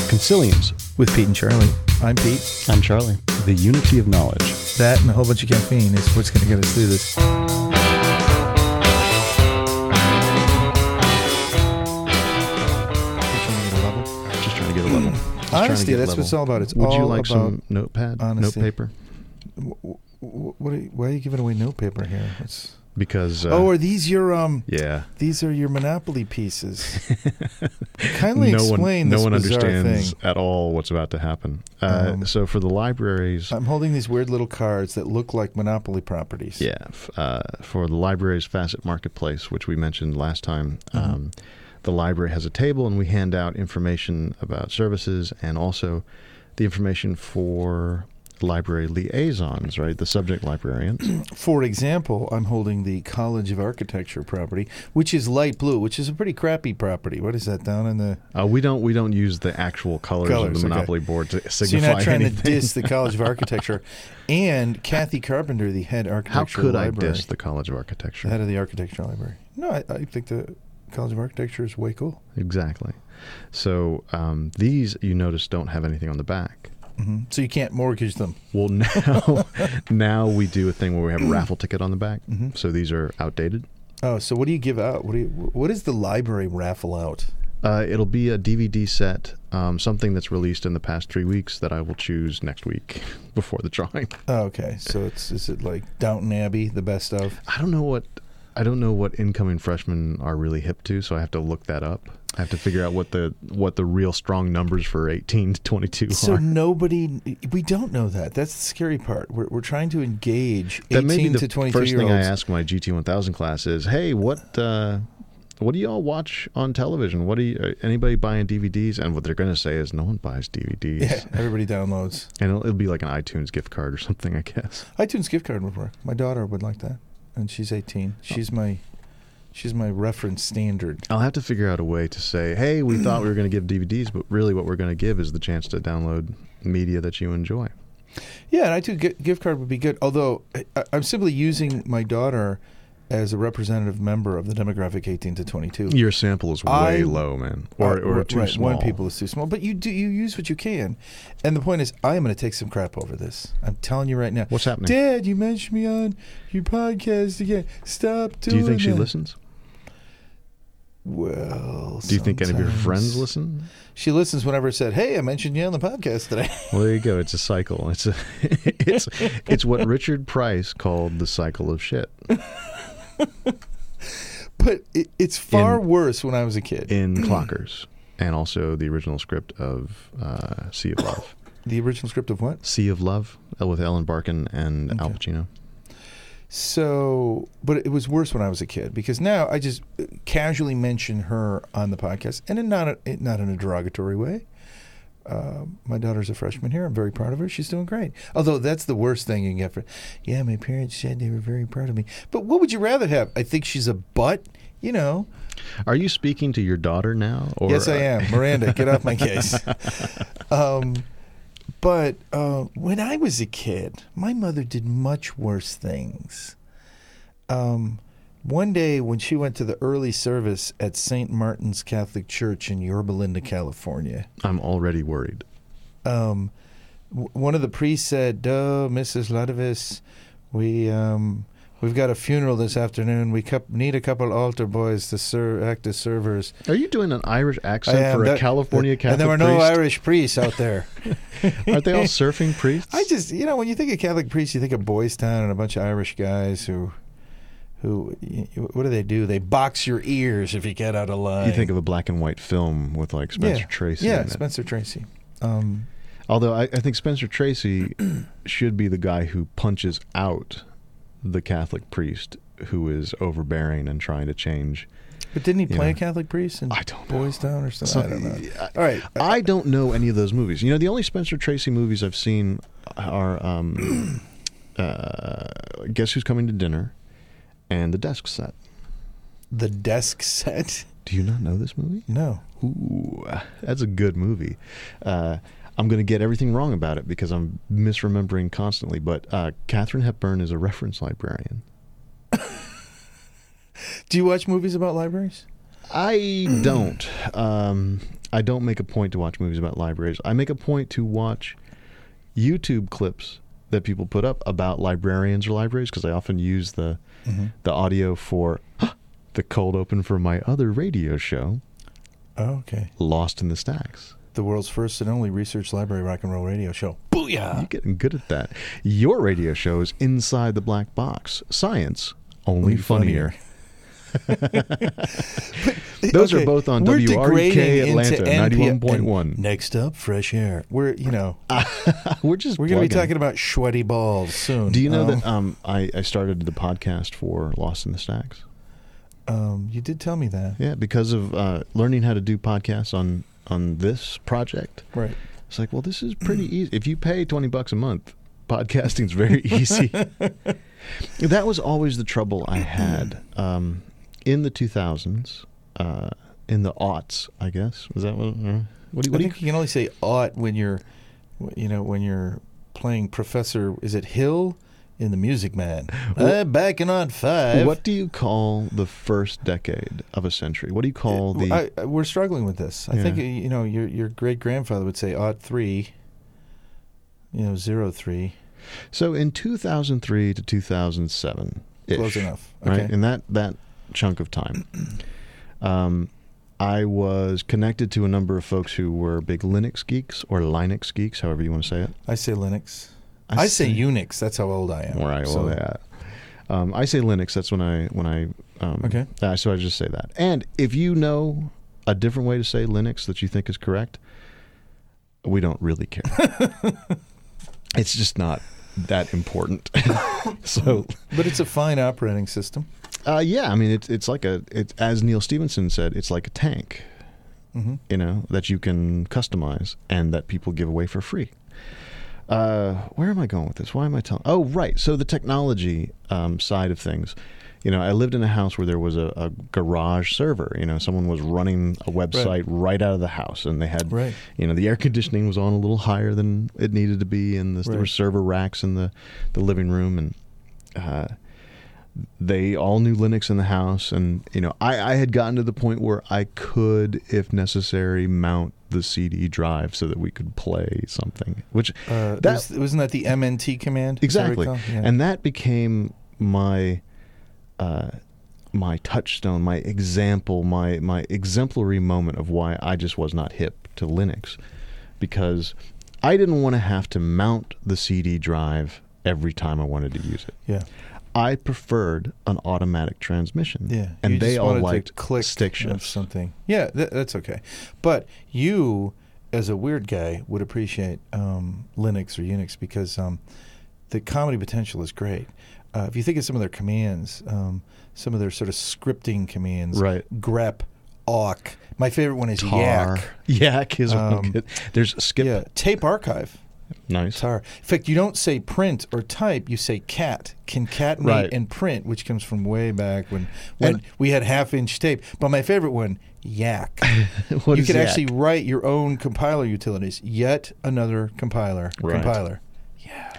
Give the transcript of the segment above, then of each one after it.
Consiliums with Pete and Charlie. I'm Pete. I'm Charlie. The unity of knowledge. That and a whole bunch of caffeine is what's going to get us through this. Just trying to get a level. Honesty, that's what it's all about. It's Would all you like about some notepad, honesty. note paper? Why are you giving away note paper here? Because are these your yeah? These are your Monopoly pieces. Kindly explain no this one bizarre understands thing. at all what's about to happen. So for the libraries, I'm holding these weird little cards that look like Monopoly properties. yeah, for the library's Facet Marketplace, which we mentioned last time. The library has a table, and we hand out information about services and also the information for library liaisons, right? The subject librarians. For example, I'm holding the College of Architecture property, which is light blue, which is a pretty crappy property. What is that down in the? We don't use the actual colors of the Monopoly board to signify anything. So you're not trying to diss the College of Architecture, and Kathy Carpenter, the head architecture. How could library, I diss the College of Architecture? The head of the architecture library. No, I think the College of Architecture is way cool. Exactly. So these, you notice, don't have anything on the back. Mm-hmm. So you can't mortgage them. Well, now we do a thing where we have a raffle ticket on the back. Mm-hmm. So these are outdated. Oh, so what do you give out? What does the library raffle out? It'll be a DVD set, something that's released in the past 3 weeks that I will choose next week before the drawing. Oh, okay. So is it like Downton Abbey, the best of? I don't know what incoming freshmen are really hip to, so I have to look that up. I have to figure out what the real strong numbers for 18 to 22 are. So we don't know that. That's the scary part. We're trying to engage 18 to 22 year olds. That may be the first thing I ask my GT1000 class is, hey, what do y'all watch on television? Anybody buying DVDs? And what they're going to say is, no one buys DVDs. Yeah, everybody downloads. And it'll be like an iTunes gift card or something, I guess. iTunes gift card would work. My daughter would like that, and she's 18. She's my reference standard. I'll have to figure out a way to say, hey, we thought we were going to give DVDs, but really what we're going to give is the chance to download media that you enjoy. Yeah, an iTunes gift card would be good. Although I'm simply using my daughter as a representative member of the demographic 18 to 22. Your sample is way low, man, or too small. One people is too small, but you use what you can. And the point is, I am going to take some crap over this. I'm telling you right now. What's happening? Dad, you mentioned me on your podcast again. Stop doing that. Do you think she listens? Well, do you think any of your friends listen? She listens whenever I said, "Hey, I mentioned you on the podcast today." Well, there you go. It's a cycle. It's what Richard Price called the cycle of shit. But it's far worse when I was a kid. In Clockers, and also the original script of Sea of Love. The original script of what? Sea of Love, with Ellen Barkin and Al Pacino. So, but it was worse when I was a kid, because now I just casually mention her on the podcast, and not in a derogatory way. My daughter's a freshman here. I'm very proud of her. She's doing great. Although that's the worst thing you can get for. Yeah, my parents said they were very proud of me. But what would you rather have? I think she's a butt. You know. Are you speaking to your daughter now? Or, yes, I am. Miranda, get off my case. But when I was a kid, my mother did much worse things. One day when she went to the early service at St. Martin's Catholic Church in Yorba Linda, California. I'm already worried. One of the priests said, Mrs. Ludovis, we've got a funeral this afternoon. We need a couple altar boys to act as servers. Are you doing an Irish accent for a California Catholic priest? And there were no Irish priests out there. Aren't they all surfing priests? I just, when you think of Catholic priests, you think of Boys Town and a bunch of Irish guys who what do? They box your ears if you get out of line. You think of a black and white film with like Spencer Tracy. Yeah, in it. Spencer Tracy. Although I think Spencer Tracy should be the guy who punches out the Catholic priest who is overbearing and trying to change. But didn't he play a Catholic priest in Boys Town or something? I don't know. All right. I don't know any of those movies. The only Spencer Tracy movies I've seen are Guess Who's Coming to Dinner and The Desk Set. The Desk Set? Do you not know this movie? No. Ooh, that's a good movie. I'm going to get everything wrong about it because I'm misremembering constantly, but Katharine Hepburn is a reference librarian. Do you watch movies about libraries? I don't. I don't make a point to watch movies about libraries. I make a point to watch YouTube clips that people put up about librarians or libraries, because I often use the audio for the cold open for my other radio show. Oh, okay. Lost in the Stacks. The world's first and only research library rock and roll radio show. Booyah! You're getting good at that. Your radio show is Inside the Black Box. Science, only funnier. Those are both on WREK Atlanta 91.1. Next up, Fresh Air. We're we're going to be talking about sweaty balls soon. Do you know that I started the podcast for Lost in the Stacks? You did tell me that. Yeah, because of learning how to do podcasts on this project. Right. It's like, well, this is pretty easy. If you pay $20 a month, podcasting's very easy. That was always the trouble I had in the 2000s, in the aughts, I guess. Was that what? I think you can only say aught when you're playing Professor. Is it Hill in The Music Man? Back in aught 5. What do you call the first decade of a century? What do you call we're struggling with this. I think your great grandfather would say aught 3. 03. So in 2003 to 2007, close enough. Okay. Right? In that chunk of time, I was connected to a number of folks who were big Linux geeks or Linux geeks, however you want to say it. I say Linux. I say Unix. That's how old I am. Right. Well, yeah. I say Linux. That's when I. Okay. So I just say that. And if you know a different way to say Linux that you think is correct, we don't really care. It's just not that important. But it's a fine operating system. Yeah, I mean it's like as Neil Stephenson said, it's like a tank, that you can customize and that people give away for free. Where am I going with this? Why am I telling? Oh, right. So the technology side of things. I lived in a house where there was a garage server. Someone was running a website right out of the house, and they had, the air conditioning was on a little higher than it needed to be, and there were server racks in the living room, and they all knew Linux in the house. And I had gotten to the point where I could, if necessary, mount the CD drive so that we could play something. Which wasn't that the MNT command? Exactly, and that became my touchstone, my example, my exemplary moment of why I just was not hip to Linux, because I didn't want to have to mount the CD drive every time I wanted to use it. Yeah. I preferred an automatic transmission. Yeah. And they all liked click stick shifts. Something. Yeah, that's okay. But you, as a weird guy, would appreciate Linux or Unix because the comedy potential is great. If you think of some of their commands, some of their sort of scripting commands, grep, awk. My favorite one is tar. yak. Yak is one good. There's skip. Yeah, tape archive. Nice. Tar. In fact, you don't say print or type, you say cat. Concatenate and print, which comes from way back when we had half-inch tape. But my favorite one, yak. You could actually write your own compiler utilities. Yet another compiler. Compiler. Yeah.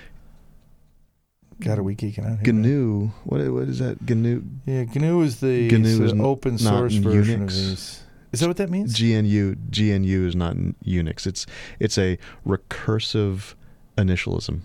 God, are we geeking out here? GNU. What is that? GNU? Yeah, GNU is the open source version of these. Is that what that means? GNU is not Unix. It's a recursive initialism.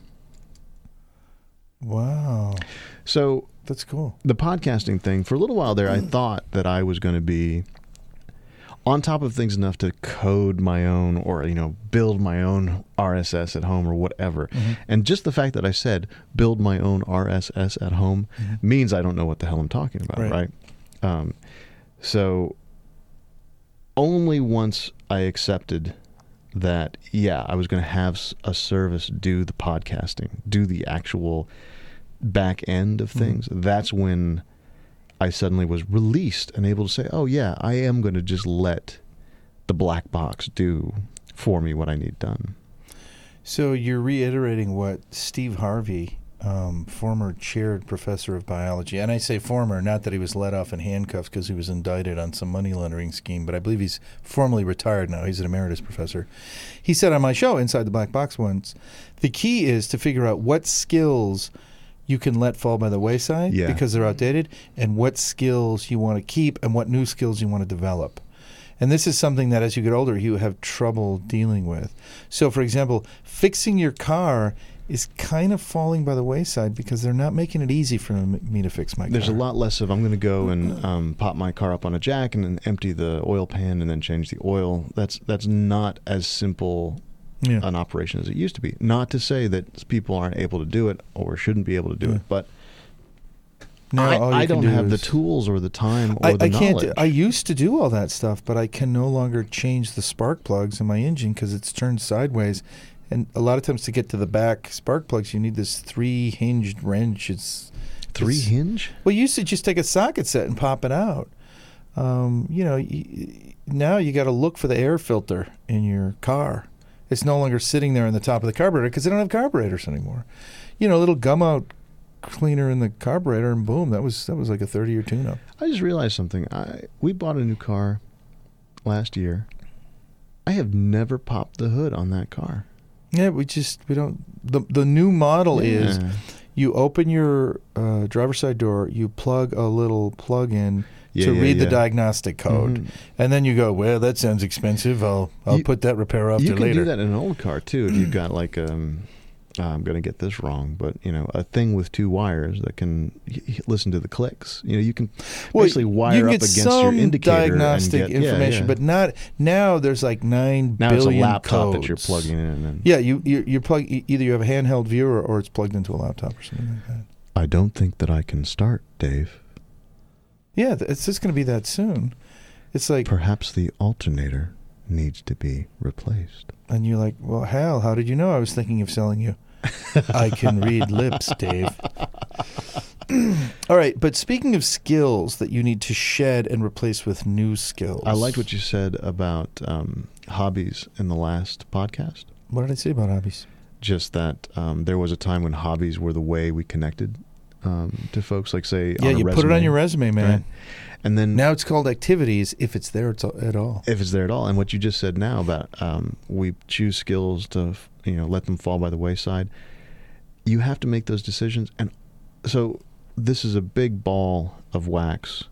Wow. So that's cool. The podcasting thing, for a little while there, I thought that I was going to be on top of things enough to code my own or, build my own RSS at home or whatever. And just the fact that I said build my own RSS at home means I don't know what the hell I'm talking about, right? So only once I accepted that, I was going to have a service do the podcasting, do the actual back end of things, that's when I suddenly was released and able to say, oh, yeah, I am going to just let the black box do for me what I need done. So you're reiterating what Steve Harvey, former chaired professor of biology, and I say former, not that he was let off in handcuffs because he was indicted on some money laundering scheme, but I believe he's formally retired now. He's an emeritus professor. He said on my show, Inside the Black Box once, the key is to figure out what skills you can let fall by the wayside because they're outdated, and what skills you want to keep and what new skills you want to develop. And this is something that as you get older, you have trouble dealing with. So, for example, fixing your car is kind of falling by the wayside because they're not making it easy for me to fix my car. There's a lot less of I'm going to go and pop my car up on a jack and then empty the oil pan and then change the oil. That's not as simple an operation as it used to be. Not to say that people aren't able to do it or shouldn't be able to do it, but I don't have the tools or the time or the knowledge. I used to do all that stuff, but I can no longer change the spark plugs in my engine because it's turned sideways. And a lot of times to get to the back spark plugs, you need this 3-hinged wrench. Hinge? Well, you used to just take a socket set and pop it out. Now you got to look for the air filter in your car. It's no longer sitting there on the top of the carburetor because they don't have carburetors anymore. A little gum out cleaner in the carburetor, and boom, that was like a 30-year tune-up. I just realized something. We bought a new car last year. I have never popped the hood on that car. Yeah, we don't. The new model is you open your driver's side door, you plug a little plug in to read the diagnostic code, and then you go, well, that sounds expensive. I'll put that repair off to later. You can do that in an old car too. If you've got like I'm going to get this wrong, but a thing with 2 wires that can listen to the clicks. You can basically wire up against your indicator diagnostic and get information, but not now. There's like 9 billion Now it's a laptop codes that you're plugging in. And you plug either you have a handheld viewer or it's plugged into a laptop or something like that. I don't think that I can start, Dave. Yeah, it's just going to be that soon. It's like perhaps the alternator needs to be replaced. And you're like, well, Hal, how did you know I was thinking of selling you? I can read lips, Dave. All right, but speaking of skills that you need to shed and replace with new skills. I liked what you said about hobbies in the last podcast. What did I say about hobbies? Just that there was a time when hobbies were the way we connected to folks, like say on a you resume. Put it on your resume, man. Right? And then now it's called activities if it's there at all. If it's there at all. And what you just said now about we choose skills to let them fall by the wayside. You have to make those decisions. And so this is a big ball of wax.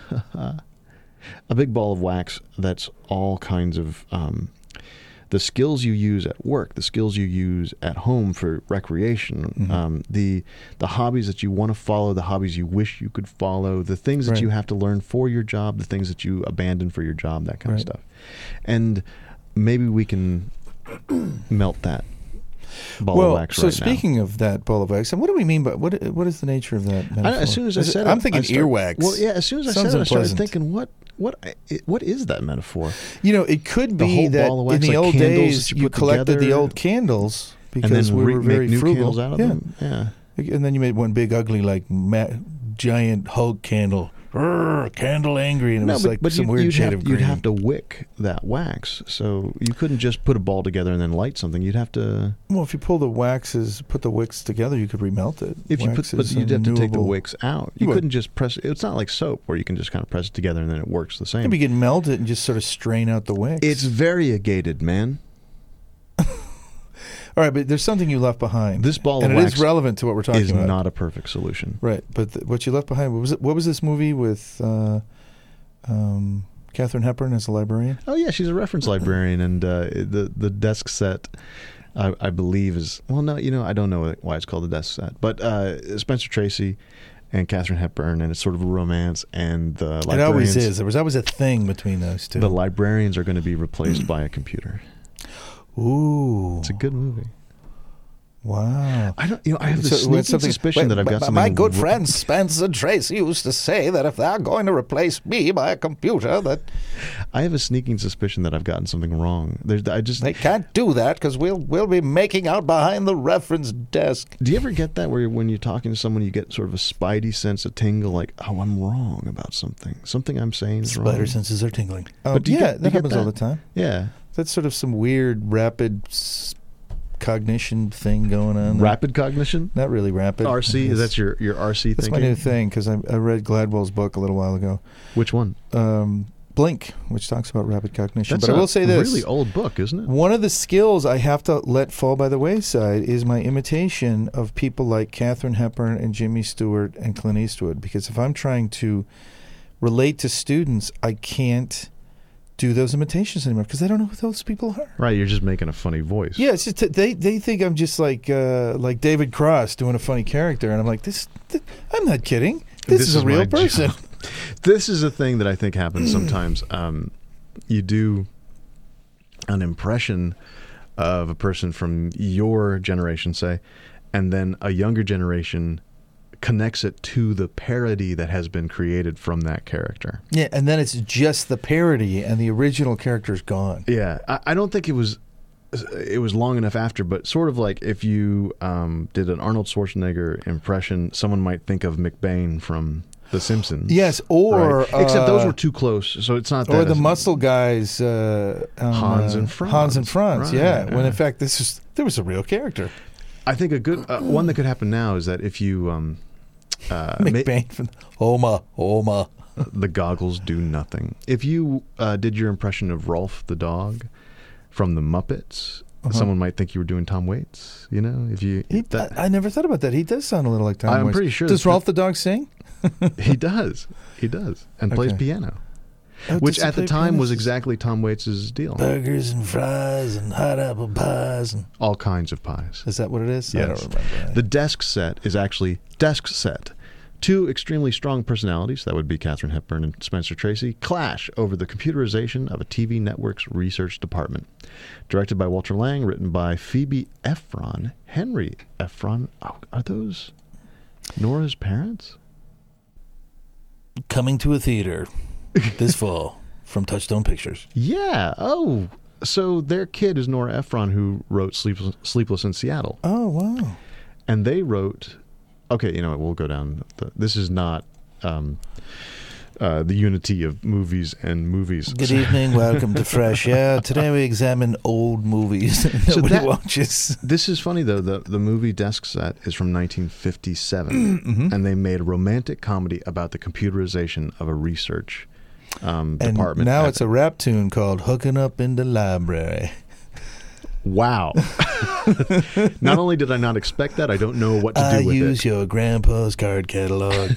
A big ball of wax that's all kinds of the skills you use at work, the skills you use at home for recreation, the hobbies that you want to follow, the hobbies you wish you could follow, the things that you have to learn for your job, the things that you abandon for your job, that kind of stuff. And maybe we can melt that ball of wax right now. So speaking of that ball of wax, and what do we mean by what is the nature of that metaphor? As soon as I said I'm thinking earwax. Well, yeah, as soon as I said it, I started thinking, what is that metaphor? It could be that in the old days you collected the old candles because we were very new frugal. Candles out of them. Yeah. And then you made one big ugly giant Hulk candle. Candle angry, and it was like some weird shade of green. You'd have to wick that wax, so you couldn't just put a ball together and then light something. You'd have to. Well, if you put the wicks together, you could remelt it. But you'd have to take the wicks out. You couldn't just press it. It's not like soap where you can just kind of press it together and then it works the same. Maybe you can melt it and just sort of strain out the wicks. It's variegated, man. All right, but there's something you left behind. This ball of wax is relevant to what we're talking about. Is not a perfect solution, right? But what you left behind, what was this movie with Katharine Hepburn as a librarian? Oh yeah, she's a reference librarian, and the desk set, I believe is I don't know why it's called the desk set, but Spencer Tracy and Katharine Hepburn, and it's sort of a romance, and the librarians. It always is. There was always a thing between those two. The librarians are going to be replaced by a computer. Ooh, it's a good movie. Wow. I have this sneaking suspicion that I've got something. My good friend Spencer Tracy used to say that if they're going to replace me by a computer, that I have a sneaking suspicion that I've gotten something wrong. They can't do that because we'll be making out behind the reference desk. Do you ever get that where when you're talking to someone, you get sort of a spidey sense, a tingle, like, oh, I'm wrong about something. Something I'm saying is wrong. Spider senses are tingling. But that happens all the time. Yeah. That's sort of some weird rapid cognition thing going on there. Rapid cognition? Not really rapid. RC? Is that your RC That's thinking? my new thing because I read Gladwell's book a little while ago. Which one? Blink, which talks about rapid cognition. That's but I will say this. Really old book, isn't it? One of the skills I have to let fall by the wayside is my imitation of people like Katharine Hepburn and Jimmy Stewart and Clint Eastwood. Because if I'm trying to relate to students, I can't do those imitations anymore because I don't know who those people are. Right, you're just making a funny voice. Yeah, it's just they think I'm just like David Cross doing a funny character, and I'm like, I'm not kidding. This is a real person. This is a thing that I think happens sometimes. You do an impression of a person from your generation, say, and then a younger generation connects it to the parody that has been created from that character. Yeah, and then it's just the parody, and the original character's gone. Yeah, I don't think it was long enough after, but sort of like if you did an Arnold Schwarzenegger impression, someone might think of McBain from The Simpsons. Yes, or right? Except those were too close, so it's not that. Or the muscle guys, Hans and Franz. Hans and Franz, right, yeah. yeah. When in fact there was a real character. I think a good one that could happen now is that if you McBain from Oma. The goggles do nothing. If you did your impression of Rolf the dog from the Muppets, someone might think you were doing Tom Waits. You know, if you I never thought about that. He does sound a little like Tom Waits. I'm pretty sure. Does Rolf the dog sing? He does, and plays piano, which at the time was exactly Tom Waits' deal. Burgers and fries and hot apple pies and all kinds of pies. Is that what it is? Yes. I don't remember. The desk set is actually desk set. Two extremely strong personalities, that would be Katharine Hepburn and Spencer Tracy, clash over the computerization of a TV network's research department. Directed by Walter Lang, written by Phoebe Ephron, Henry Ephron. Oh, are those Nora's parents? Coming to a theater this fall from Touchstone Pictures. Yeah. Oh, so their kid is Nora Ephron, who wrote Sleepless in Seattle. Oh, wow. And they wrote... Okay, you know what? We'll go down. This is not the unity of movies and movies. Good evening. Welcome to Fresh Air. Today we examine old movies that nobody watches. This is funny, though. The movie Desk Set is from 1957, and they made a romantic comedy about the computerization of a research department. And now it's a rap tune called Hooking Up in the Library. Wow. Not only did I not expect that, I don't know what to do with it. I use your grandpa's card catalog.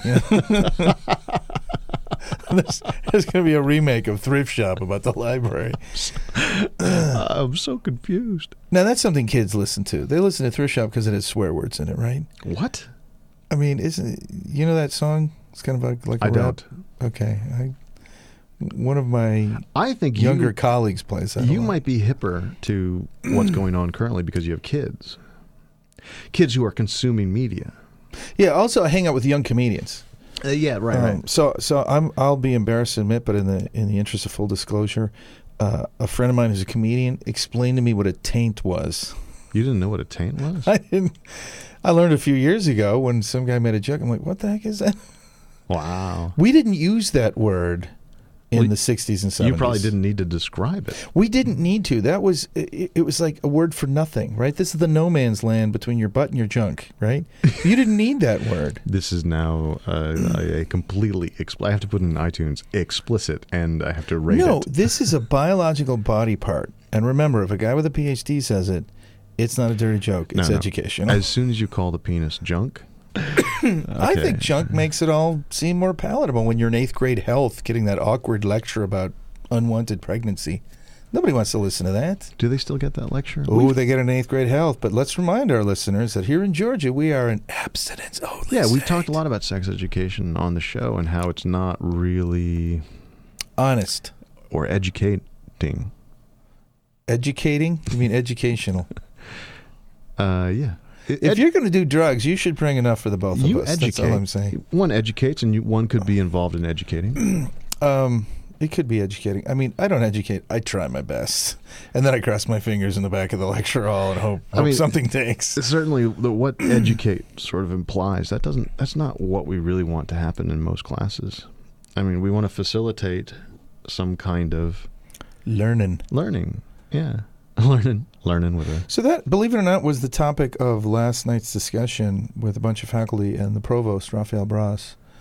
There's going to be a remake of Thrift Shop about the library. I'm so confused. Now, that's something kids listen to. They listen to Thrift Shop because it has swear words in it, right? What? I mean, you know that song? It's kind of like a rap. Don't. Okay. One of my younger colleagues plays that. You might be hipper to what's going on currently because you have kids who are consuming media. Yeah. Also, I hang out with young comedians. Yeah. Right. So I'll be embarrassed to admit, but in the interest of full disclosure, a friend of mine who's a comedian explained to me what a taint was. You didn't know what a taint was? I didn't. I learned a few years ago when some guy made a joke. I'm like, what the heck is that? Wow. We didn't use that word in the 60s and 70s. You probably didn't need to describe it. We didn't need to. That was it was like a word for nothing, right? This is the no man's land between your butt and your junk, right? You didn't need that word. This is now a completely I have to put in iTunes explicit, and I have to rate it. No, this is a biological body part. And remember, if a guy with a PhD says it, it's not a dirty joke. It's educational. As soon as you call the penis junk... Okay. I think junk makes it all seem more palatable when you're in 8th grade health getting that awkward lecture about unwanted pregnancy. Nobody wants to listen to that. Do they still get that lecture? Oh, they get an 8th grade health. But let's remind our listeners that here in Georgia, we are an abstinence-only Yeah, we state. talked a lot about sex education on the show and how it's not really... honest. Or educating. Educating? You mean educational? Yeah. If you're going to do drugs, you should bring enough for the both of us. Educate. That's all I'm saying. One educates, and one could be involved in educating. It could be educating. I mean, I don't educate. I try my best. And then I cross my fingers in the back of the lecture hall and hope something takes. Certainly, what educate sort of implies, that's not what we really want to happen in most classes. I mean, we want to facilitate some kind of... Learning. Yeah. Learning with a... So that, believe it or not, was the topic of last night's discussion with a bunch of faculty and the provost, Raphael Bras.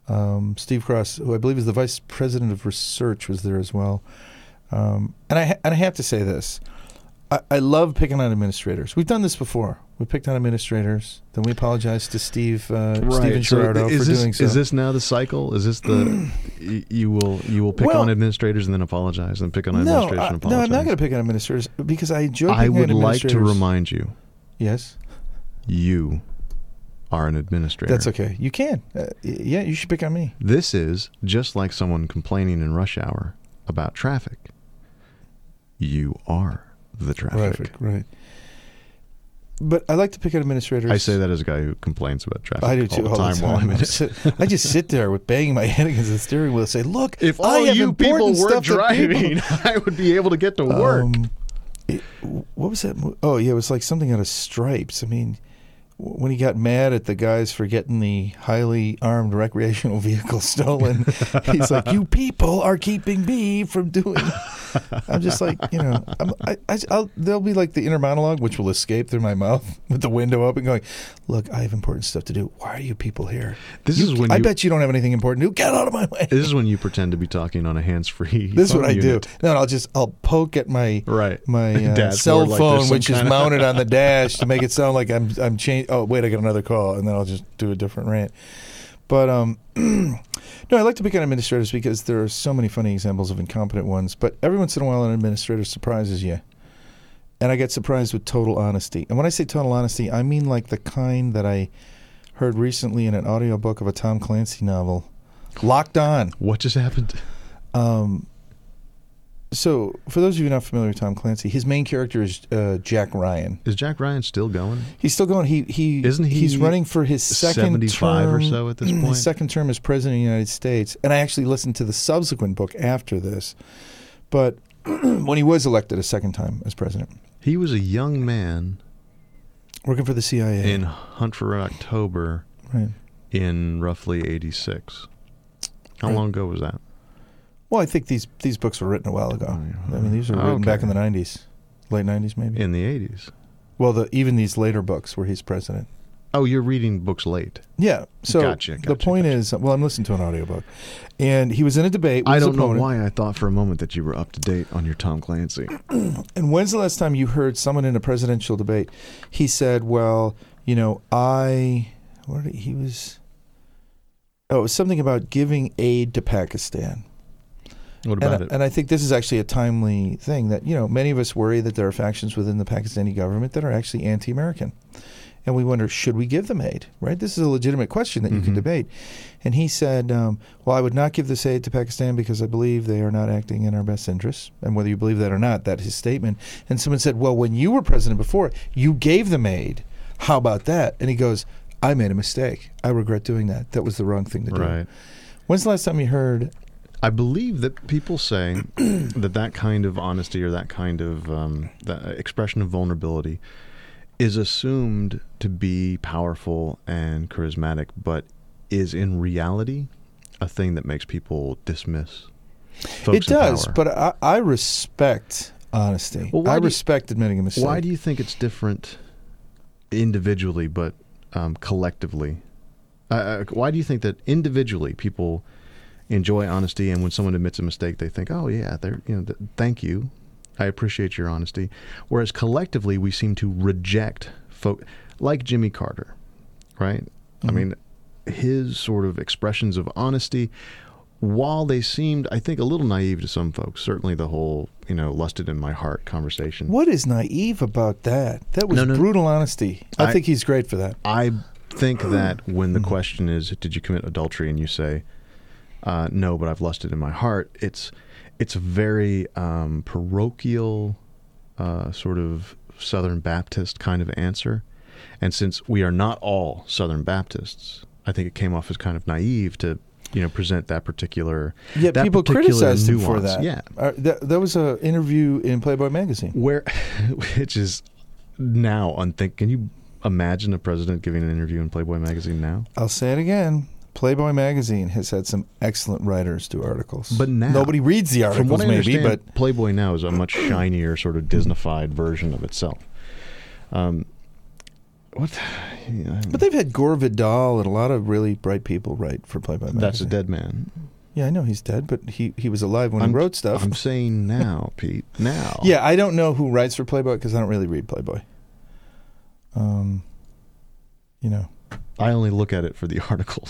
Steve Cross, who I believe is the vice president of research, was there as well. And I have to say this. I love picking on administrators. We've done this before. We picked on administrators. Then we apologized to Steven Gerardo for doing so. Is this now the cycle? Is this the you will pick on administrators and then apologize, and pick on administrators and apologize? No, I'm not going to pick on administrators because I enjoy picking I on would administrators. like to remind you. Yes? You are an administrator. That's okay. You can. Yeah, you should pick on me. This is just like someone complaining in rush hour about traffic. You are the traffic. Right. But I like to pick on administrators. I say that as a guy who complains about traffic I do too, all the time while I'm in it. I just sit there with banging my head against the steering wheel and say, look, if all I have you people important were stuff driving, I would be able to get to work. What was that? Oh, yeah, it was like something out of Stripes. I mean, when he got mad at the guys for getting the highly armed recreational vehicle stolen, he's like, you people are keeping me from doing. I'm just like, there'll be like the inner monologue, which will escape through my mouth with the window open going, look, I have important stuff to do. Why are you people here? I bet you don't have anything important to do. Get out of my way. This is when you pretend to be talking on a hands-free This is what I unit. do. No, I'll poke at my Dashboard, cell phone, like which is mounted on the dash to make it sound like I'm changing. Oh, wait, I got another call, and then I'll just do a different rant. But no, I like to pick on administrators because there are so many funny examples of incompetent ones. But every once in a while, an administrator surprises you. And I get surprised with total honesty. And when I say total honesty, I mean like the kind that I heard recently in an audiobook of a Tom Clancy novel, Locked On. What just happened? So, for those of you not familiar with Tom Clancy, his main character is Jack Ryan. Is Jack Ryan still going? He's still going. He's running for his second 75 term, or so at this point? His second term as president of the United States. And I actually listened to the subsequent book after this. But when he was elected a second time as president. He was a young man. Working for the CIA. In Hunt for October. Right. In roughly 86. How long ago was that? Well, I think these books were written a while ago. I mean, these were written back in the 90s. Late 90s, maybe? In the 80s. Well, even these later books where he's president. Oh, you're reading books late. Yeah. So gotcha, the point is, well, I'm listening to an audiobook. And he was in a debate with I his don't know opponent. why I thought for a moment that you were up to date on your Tom Clancy. And when's the last time you heard someone in a presidential debate, he said, well, it was something about giving aid to Pakistan. What about it? And I think this is actually a timely thing that, many of us worry that there are factions within the Pakistani government that are actually anti-American. And we wonder, should we give them aid, right? This is a legitimate question that you can debate. And he said, well, I would not give this aid to Pakistan because I believe they are not acting in our best interests. And whether you believe that or not, that's his statement. And someone said, well, when you were president before, you gave them aid. How about that? And he goes, I made a mistake. I regret doing that. That was the wrong thing to do. Right. When's the last time you heard... I believe that people say that kind of honesty or that kind of that expression of vulnerability is assumed to be powerful and charismatic, but is in reality a thing that makes people dismiss folks in does, power. but I respect honesty. Well, I respect admitting a mistake. Why do you think it's different individually but collectively? Why do you think that individually people enjoy honesty, and when someone admits a mistake, they think, "Oh yeah, thank you, I appreciate your honesty." Whereas collectively, we seem to reject folk like Jimmy Carter, right? Mm-hmm. I mean, his sort of expressions of honesty, while they seemed, I think, a little naive to some folks, certainly the whole, lusted in my heart conversation. What is naive about that? That was brutal honesty. I think he's great for that. I think that when the question is, did you commit adultery, and you say, no, but I've lusted in my heart, it's a very parochial sort of Southern Baptist kind of answer. And since we are not all Southern Baptists, I think it came off as kind of naive to present that particular that people criticized him for that. Yeah, that was an interview in Playboy magazine, which is now unthinkable. Can you imagine a president giving an interview in Playboy magazine now? I'll say it again. Playboy magazine has had some excellent writers do articles. But now, nobody reads the articles, from what I understand, but Playboy now is a much shinier, sort of Disneyfied version of itself. what? Yeah, But they've had Gore Vidal and a lot of really bright people write for Playboy magazine. that's a dead man. Yeah, I know he's dead, but he was alive when he wrote stuff. I'm saying now, Pete. Now. Yeah, I don't know who writes for Playboy because I don't really read Playboy. You know. I only look at it for the articles.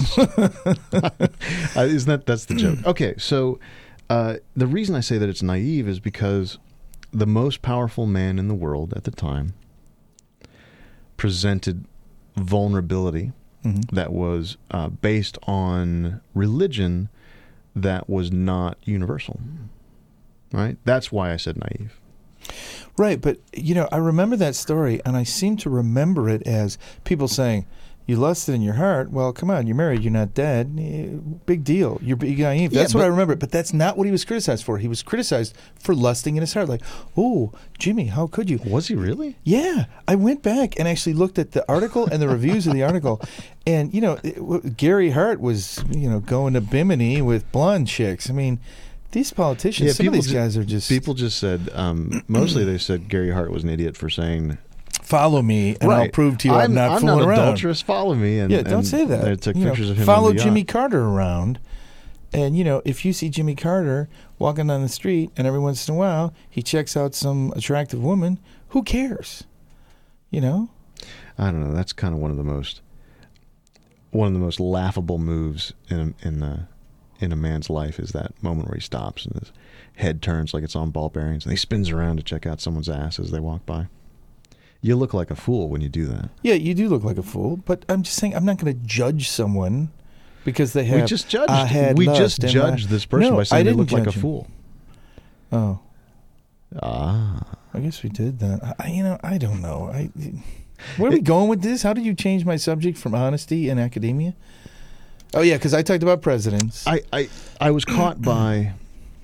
Isn't that's the joke? Okay, so the reason I say that it's naive is because the most powerful man in the world at the time presented vulnerability that was based on religion that was not universal. Right? That's why I said naive. Right, but you know, I remember that story, and I seem to remember it as people saying, "You lusted in your heart. Well, come on, you're married. You're not dead. Big deal. You're naive." That's what I remember. But that's not what he was criticized for. He was criticized for lusting in his heart. Like, "Oh, Jimmy, how could you?" Was he really? Yeah, I went back and actually looked at the article and the reviews of the article, and you know, Gary Hart was going to Bimini with blonde chicks. I mean. These politicians, some of these guys are just... People just said, mostly they said Gary Hart was an idiot for saying... Follow me, and I'll prove to you I'm not fooling around. I'm not adulterous, follow me. And, don't say that. They took pictures of him follow on the Jimmy yacht. Carter around, and, if you see Jimmy Carter walking down the street, and every once in a while he checks out some attractive woman, who cares? I don't know. That's kind of one of the most laughable moves in a man's life is that moment where he stops and his head turns like it's on ball bearings and he spins around to check out someone's ass as they walk by. You look like a fool when you do that. Yeah, you do look like a fool, but I'm just saying I'm not going to judge someone because they have We just judged this person by saying they look like a fool. Oh. I guess we did that. I don't know. Where are we going with this? How did you change my subject from honesty in academia? Oh, yeah, because I talked about presidents. I was caught by...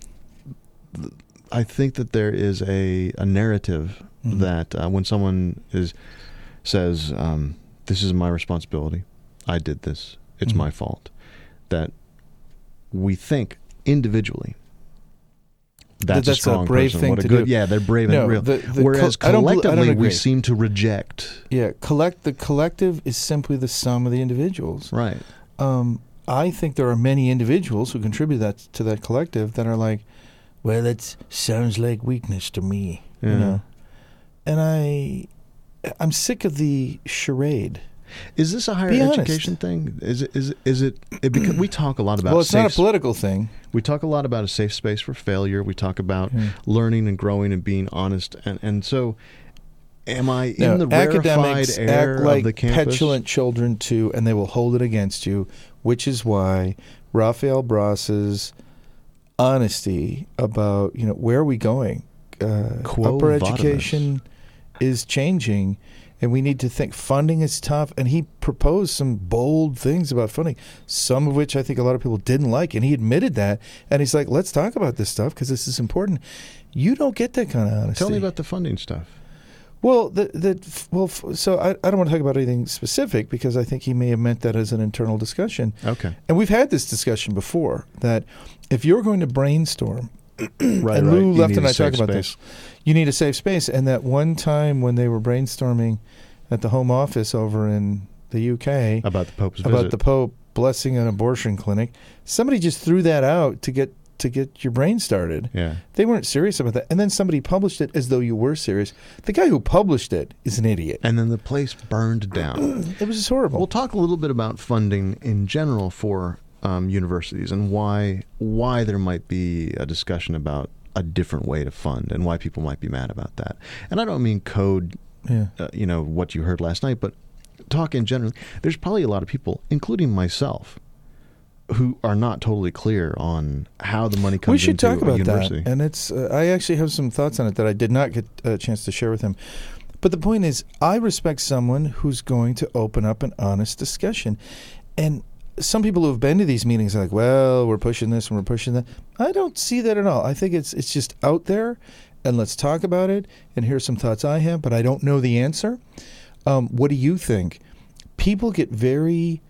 I think that there is a narrative that when someone says, this is my responsibility, I did this, it's my fault, that we think individually that's a strong brave person. thing What a to good, do. Yeah, they're brave and real. Whereas collectively we seem to reject. Yeah, the collective is simply the sum of the individuals. Right. I think there are many individuals who contribute to that collective that are like, well, that sounds like weakness to me, And I'm sick of the charade. Is this a higher education thing? Is it because we talk a lot about... Well, it's not a political thing. We talk a lot about a safe space for failure. We talk about learning and growing and being honest. And so am I in the rarefied air act like of the campus? Petulant children too, and they will hold it against you, which is why Rafael Bras's honesty about, where are we going? Upper education is changing. And we need to think funding is tough. And he proposed some bold things about funding, some of which I think a lot of people didn't like. And he admitted that. And he's like, let's talk about this stuff because this is important. You don't get that kind of honesty. Tell me about the funding stuff. Well, so I don't want to talk about anything specific because I think he may have meant that as an internal discussion. Okay. And we've had this discussion before, that if you're going to brainstorm, and Lou Left and I talk about this, you need a safe space. And that one time when they were brainstorming at the Home Office over in the UK about the Pope's visit, about the Pope blessing an abortion clinic, somebody just threw that out to get your brain started. Yeah. They weren't serious about that. And then somebody published it as though you were serious. The guy who published it is an idiot. And then the place burned down. It was just horrible. We'll talk a little bit about funding in general for universities and why there might be a discussion about a different way to fund and why people might be mad about that. And I don't mean code, what you heard last night, but talk in general. There's probably a lot of people, including myself, who are not totally clear on how the money comes into a university. We should talk about that. And it's I actually have some thoughts on it that I did not get a chance to share with him. But the point is, I respect someone who's going to open up an honest discussion. And some people who have been to these meetings are like, well, we're pushing this and we're pushing that. I don't see that at all. I think it's just out there, and let's talk about it. And here's some thoughts I have, but I don't know the answer. What do you think? People get very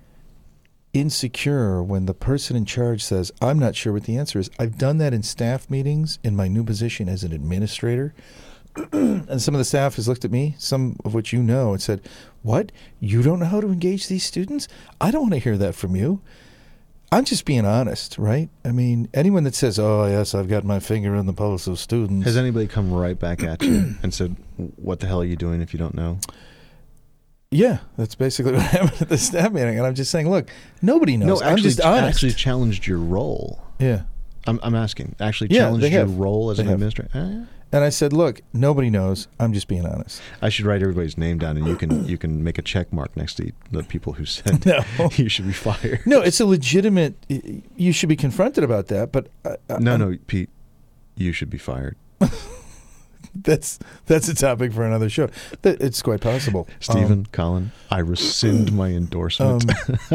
insecure when the person in charge says, I'm not sure what the answer is. I've done that in staff meetings in my new position as an administrator. And some of the staff has looked at me, some of which you know, and said, "What? You don't know how to engage these students? I don't want to hear that from you." I'm just being honest, right? I mean, anyone that says, "Oh, yes, I've got my finger in the pulse of students." Has anybody come right back at you and said, "What the hell are you doing if you don't know?" Yeah, that's basically what happened at the staff meeting. And I'm just saying, look, nobody knows. No, I'm just honest. actually challenged your role. Yeah. I'm asking. Actually Yeah, challenged they your have. role as They an have. administrator? Yeah. And I said, look, nobody knows. I'm just being honest. I should write everybody's name down, and you can make a check mark next to the people who said No. you should be fired. No, it's a legitimate, you should be confronted about that. But No, Pete, you should be fired. that's a topic for another show. It's quite possible. Stephen, Colin, I rescind my endorsement.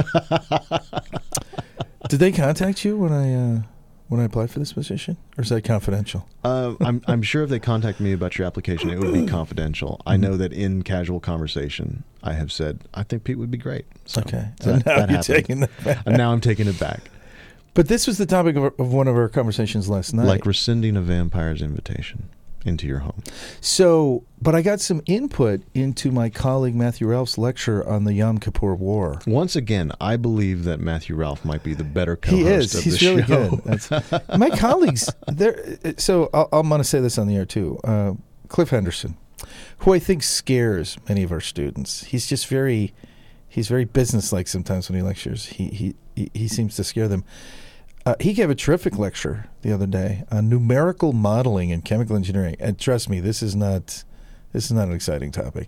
Did they contact you when I applied for this position, or is that confidential? I'm sure if they contact me about your application, it would be confidential. I know that in casual conversation, I have said, I think Pete would be great. So Okay. So that now you're happened. taking that back. And now I'm taking it back. But this was the topic of one of our conversations last night. Like rescinding a vampire's invitation into your home. So, but I got some input into my colleague Matthew Ralph's lecture on the Yom Kippur War. Once again, I believe that Matthew Ralph might be the better He co-host is. of He's the really show. good. That's, my colleagues, so I'm going to say this on the air too. Cliff Henderson, who I think scares many of our students. He's just he's very businesslike sometimes when he lectures. He seems to scare them. He gave a terrific lecture the other day on numerical modeling in chemical engineering, and trust me, this is not an exciting topic.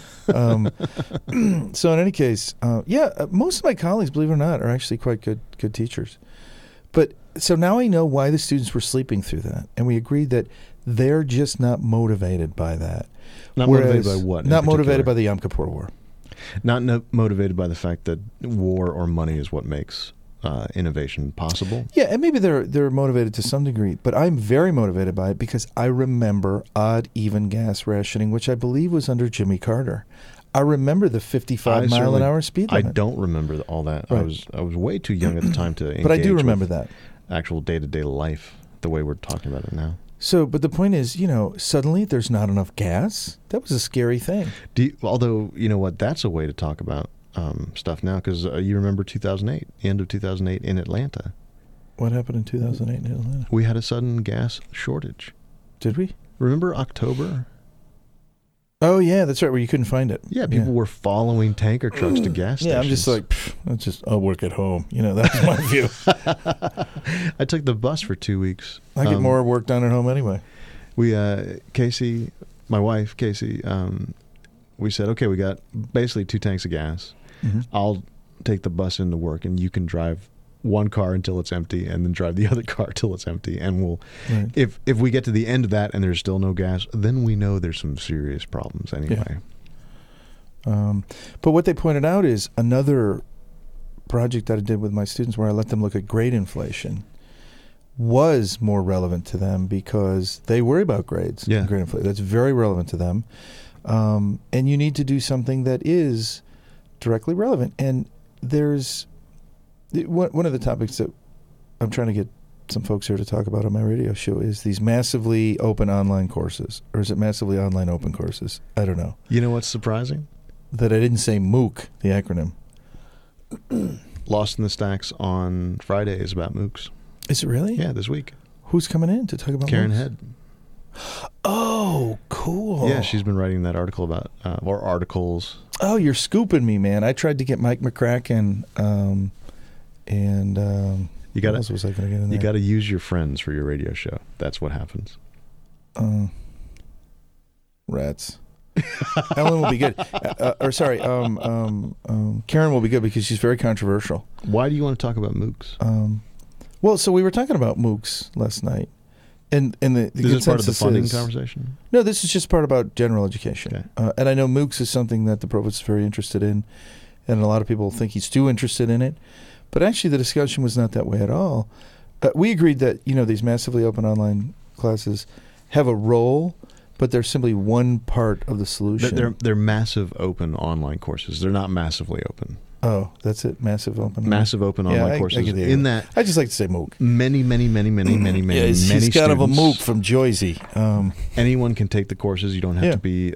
So in any case, most of my colleagues, believe it or not, are actually quite good teachers. But so now I know why the students were sleeping through that, and we agreed that they're just not motivated by that. Not motivated by what? in Not motivated by particular? the Yom Kippur War. Not motivated by the fact that war or money is what makes innovation possible. Yeah, and maybe they're motivated to some degree, but I'm very motivated by it because I remember odd even gas rationing, which I believe was under Jimmy Carter. I remember the 55-mile-an-hour speed limit. I don't remember all that. Right. I was way too young at the time to engage But I do remember with that. actual day-to-day life the way we're talking about it now. So, but the point is, suddenly there's not enough gas. That was a scary thing. Although, you know what, that's a way to talk about stuff now, because you remember 2008, the end of 2008 in Atlanta. What happened in 2008 in Atlanta? We had a sudden gas shortage. Did we? Remember October? Oh, yeah, that's right, where you couldn't find it. Yeah, people were following tanker trucks to gas stations. Yeah, I'm just like, I'll work at home. That's my view. I took the bus for 2 weeks. I get more work done at home anyway. We, Casey, my wife, Casey, we said, okay, we got basically 2 tanks of gas. Mm-hmm. I'll take the bus into work, and you can drive one car until it's empty, and then drive the other car till it's empty. And we'll, Right. if we get to the end of that and there's still no gas, then we know there's some serious problems anyway. But what they pointed out is another project that I did with my students where I let them look at grade inflation was more relevant to them because they worry about grades. Yeah. And grade inflation. That's very relevant to them. And you need to do something that is directly relevant. And there's one of the topics that I'm trying to get some folks here to talk about on my radio show is these massively open online courses. Or is it massively online open courses? I don't know. You know what's surprising? That I didn't say MOOC, the acronym. Lost in the Stacks on Friday is about MOOCs. Is it really? Yeah, this week. Who's coming in to talk about Karen MOOCs? Head. Oh, cool. Yeah, she's been writing that article about, or articles. Oh, you're scooping me, man. I tried to get Mike McCracken You got what else was I going to get in there? You got to use your friends for your radio show. That's what happens. Rats. Ellen will be good. Karen will be good because she's very controversial. Why do you want to talk about MOOCs? Well, so we were talking about MOOCs last night. And the Is this part of the consensus funding is- conversation? No, this is just part about general education. Okay. And I know MOOCs is something that the provost is very interested in, and a lot of people think he's too interested in it. But actually, the discussion was not that way at all. We agreed that these massively open online classes have a role, but they're simply one part of the solution. They're massive open online courses. They're not massively open. Oh, that's it. Massive open. Massive open online courses. I get the in idea. that, I just like to say MOOC. many He's kind of a MOOC from Joyzy. Anyone can take the courses. You don't have to be